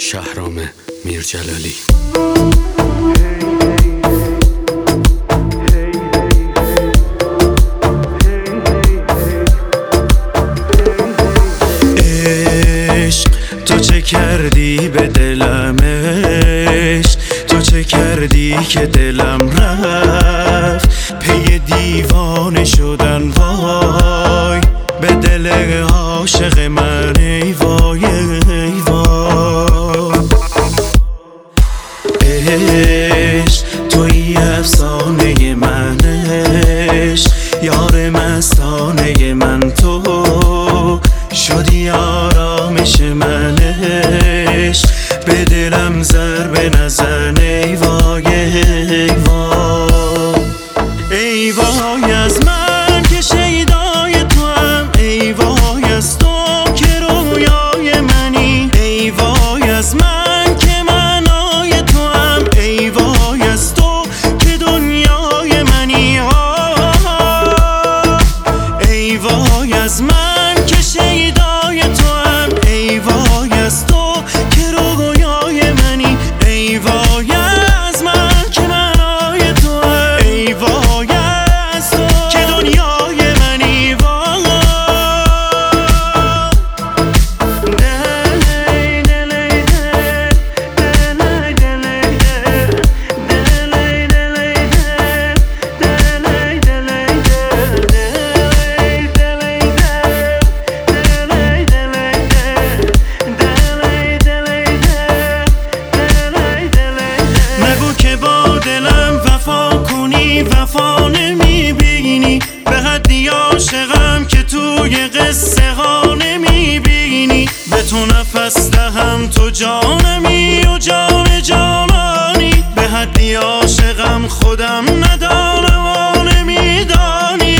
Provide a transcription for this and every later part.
شهرام میرجلالی. عشق تو چه کردی به دلم، عشق تو چه کردی که دلم رفت پی دیوانه شدن. وای به دل عاشق من، ای وای ای وای. عشق توی افسانه من، عشق یار مستانه من، تو شدی آرامش من. عشق به دلم ضربه نزن، ای وای ای وای. ای وای از من که شیدای تو هم، ای وای از تو که رویای منی، ای وای از من که معنای تو هم، ای وای از تو که دنیای منی. ای وای از من که شیدای تو هم، ای وای از تو که رویای منی، ای وای از من که معنای تو هم، ای وای از تو که دنیای منی. نگو که با دلم وفا کنی، وفا نمیبینی، به حدی عاشقم که توی قصه ها نمیبینی. به تو نفس دهم تو جانمی و جان جانانی، به حدی عاشقم خودم ندانم و نمیدانی.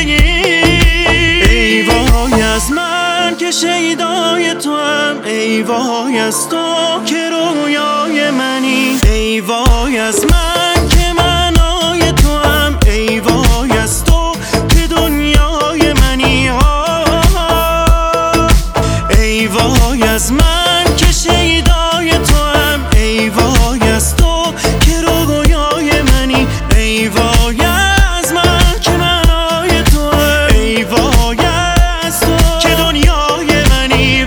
ای وای از من که شیدای تو هم، ای وای از تو که رویای منی، ای وای از من که معنای تو هم، ای وای از تو که دنیای منی. ای وای از من که شیدای تو هم، ای وای از تو که رویای منی، ای وای از من که معنای تو هم، ای وای از تو که دنیای منی.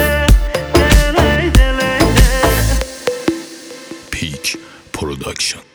پیک پروداکشن.